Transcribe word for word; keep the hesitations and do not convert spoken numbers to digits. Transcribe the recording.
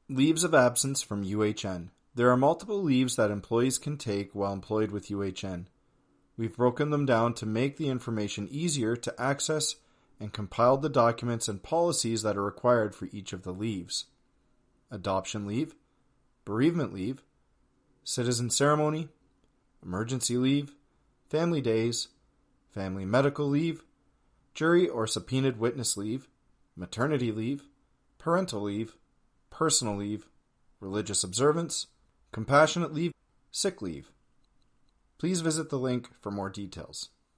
Leaves of absence from U H N. There are multiple leaves that employees can take while employed with U H N. We've broken them down to make the information easier to access and compiled the documents and policies that are required for each of the leaves. Adoption leave, bereavement leave, citizen ceremony, emergency leave, family days, family medical leave, jury or subpoenaed witness leave, maternity leave, parental leave, personal leave, religious observance, compassionate leave, sick leave. Please visit the link for more details.